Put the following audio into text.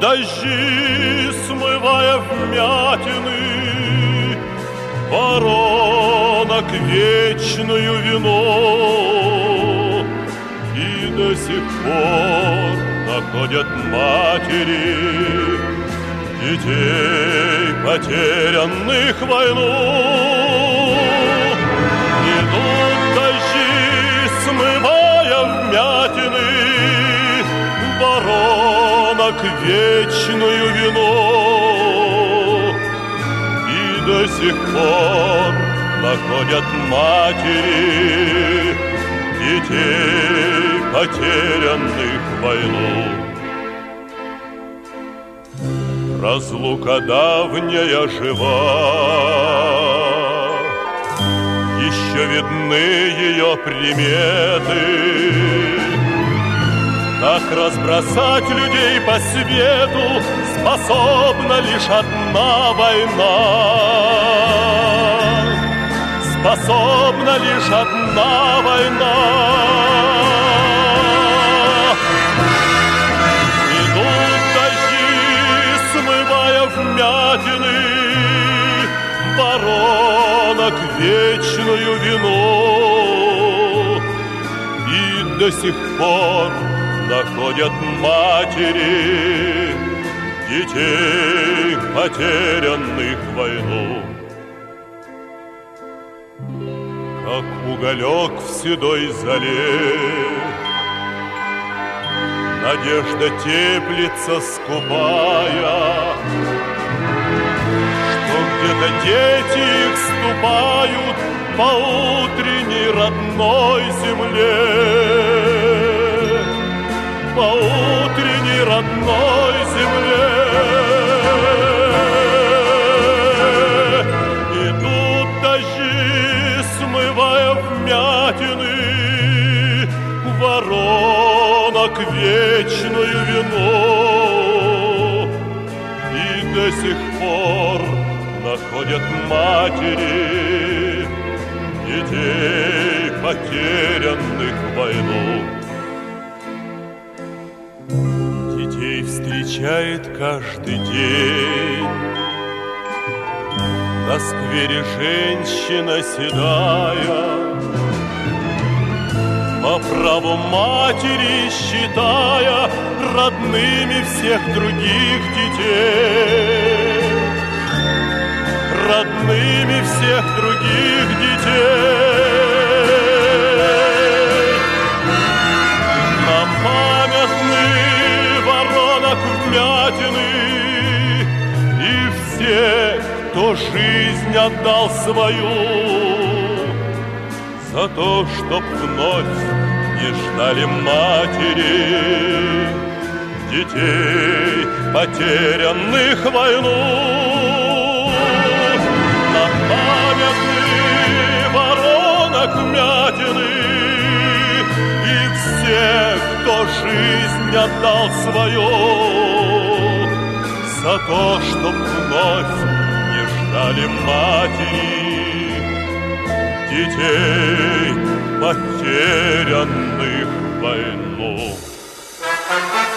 дожди, смывая вмятины, воронок вечную вину, и до сих пор находят матери детей, потерянных в войну. Идут дожди, смывая вмятины, воронок вечную вину, и до сих пор находят матери детей, потерянных в войну. Разлука давняя жива, еще видны ее приметы. Так разбросать людей по свету способна лишь одна война. Способна лишь одна война. Идут дожди, смывая вмятины, воронок вечную вину, и до сих пор находят матери детей, потерянных в войну. Как уголек в седой зале, надежда теплится скупая, что где-то дети их ступают по утренней родной земле, по утренней родной земле. Идут дожди, смывая вмятины, воронок вечную вину, и до сих пор находят матери детей, потерянных в войну. Детей встречает каждый день на сквере женщина седая, по праву матери считая родными всех других детей, родными всех других детей. Нам памятны воронок вмятины и все, кто жизнь отдал свою, за то, чтоб вновь не ждали матери детей, потерянных в войну. Нам памятны воронок вмятины и все, кто жизнь отдал свою, за то, чтоб вновь не ждали матери детей, потерянных в войну.